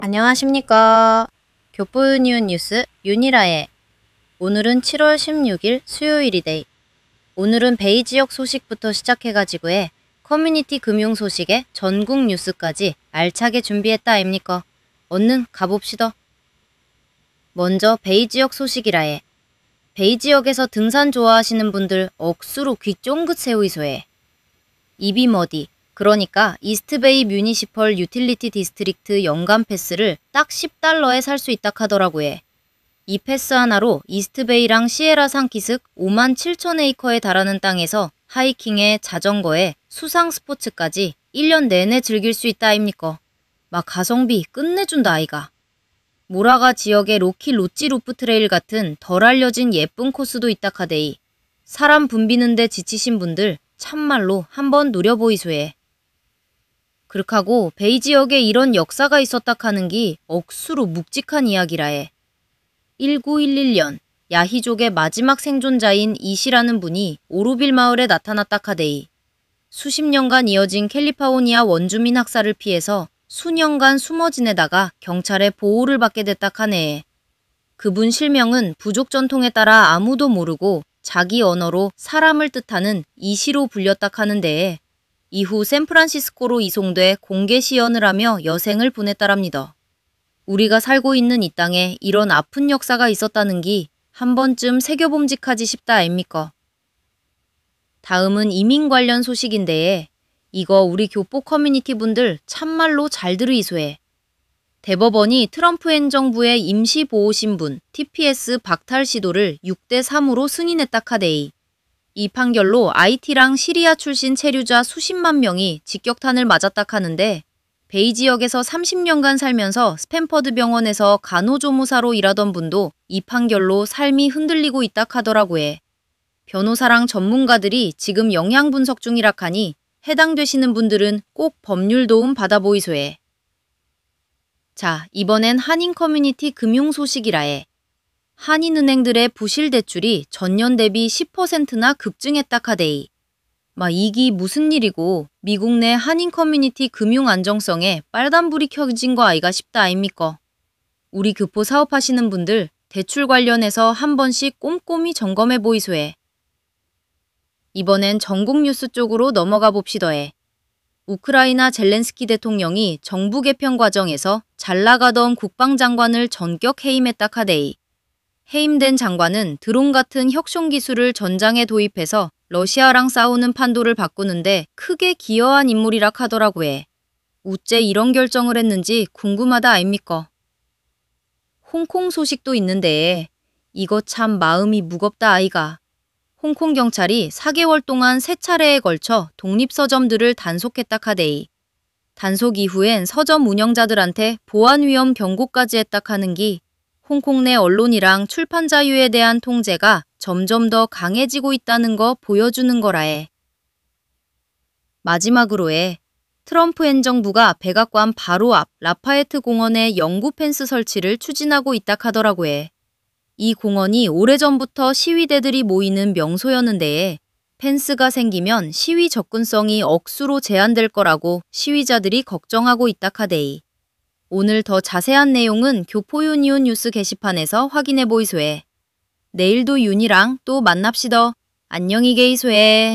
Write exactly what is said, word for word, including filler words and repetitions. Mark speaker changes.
Speaker 1: 안녕하십니까. 교포유니온 뉴스 윤이라에 오늘은 칠월 십육일 수요일이데이. 오늘은 베이 지역 소식부터 시작해가지고 해 커뮤니티 금융 소식에 전국 뉴스까지 알차게 준비했다 아닙니까. 얼른 가봅시다. 먼저 베이 지역 소식이라에 베이 지역에서 등산 좋아하시는 분들 억수로 귀 쫑긋 세우이소에 입이 머디 그러니까 이스트베이 뮤니시펄 유틸리티 디스트릭트 연간 패스를 딱 십 달러에 살 수 있다 하더라고 해. 이 패스 하나로 이스트베이랑 시에라산 기슭 오만 칠천 에이커에 달하는 땅에서 하이킹에 자전거에 수상 스포츠까지 일 년 내내 즐길 수 있다 아닙니까. 막 가성비 끝내준다 아이가. 모라가 지역의 로키 로찌 루프 트레일 같은 덜 알려진 예쁜 코스도 있다 카데이. 사람 붐비는데 지치신 분들 참말로 한번 누려보이소에. 그렇하고 베이 지역에 이런 역사가 있었다 하는 기 억수로 묵직한 이야기라에. 천구백십일 년 야히족의 마지막 생존자인 이시라는 분이 오로빌 마을에 나타났다 카데이. 수십 년간 이어진 캘리파오니아 원주민 학살을 피해서 수년간 숨어 지내다가 경찰의 보호를 받게 됐다 카네에. 그분 실명은 부족 전통에 따라 아무도 모르고 자기 언어로 사람을 뜻하는 이시로 불렸다 카는데에 이후 샌프란시스코로 이송돼 공개 시연을 하며 여생을 보냈다랍니다. 우리가 살고 있는 이 땅에 이런 아픈 역사가 있었다는 기 한 번쯤 새겨봄직하지 싶다 아닙니까. 다음은 이민 관련 소식인데에 이거 우리 교포 커뮤니티 분들 참말로 잘 들으이소에. 대법원이 트럼프 행정부의 임시보호신분 티피에스 박탈 시도를 육 대 삼으로 승인했다 카데이. 이 판결로 아이티랑 시리아 출신 체류자 수십만 명이 직격탄을 맞았다 카는데 베이 지역에서 삼십 년간 살면서 스탠퍼드 병원에서 간호조무사로 일하던 분도 이 판결로 삶이 흔들리고 있다 카더라고 해. 변호사랑 전문가들이 지금 영향 분석 중이라 하니 해당되시는 분들은 꼭 법률 도움 받아보이소에. 자, 이번엔 한인 커뮤니티 금융 소식이라에. 한인은행들의 부실 대출이 전년 대비 십 퍼센트나 급증했다 카데이. 마 이기 무슨 일이고 미국 내 한인 커뮤니티 금융 안정성에 빨간불이 켜진 거 아이가 싶다 아닙니까. 우리 교포 사업하시는 분들 대출 관련해서 한 번씩 꼼꼼히 점검해 보이소에. 이번엔 전국 뉴스 쪽으로 넘어가 봅시더에. 우크라이나 젤렌스키 대통령이 정부 개편 과정에서 잘 나가던 국방장관을 전격 해임했다 카데이. 해임된 장관은 드론 같은 혁숑 기술을 전장에 도입해서 러시아랑 싸우는 판도를 바꾸는데 크게 기여한 인물이라 하더라고 해. 우째 이런 결정을 했는지 궁금하다 아닙니까. 홍콩 소식도 있는데 이거 참 마음이 무겁다 아이가. 홍콩 경찰이 사 개월 동안 세 차례에 걸쳐 독립서점들을 단속했다 카데이. 단속 이후엔 서점 운영자들한테 보안 위험 경고까지 했다 하는 기 홍콩 내 언론이랑 출판 자유에 대한 통제가 점점 더 강해지고 있다는 거 보여주는 거라에. 마지막으로 해 트럼프 행정부가 백악관 바로 앞 라파에트 공원에 영구 펜스 설치를 추진하고 있다 하더라고 해. 이 공원이 오래전부터 시위대들이 모이는 명소였는데 펜스가 생기면 시위 접근성이 억수로 제한될 거라고 시위자들이 걱정하고 있다 카데이. 오늘 더 자세한 내용은 교포유니온 뉴스 게시판에서 확인해 보이소에. 내일도 윤이랑 또 만납시다. 안녕히 계이소에.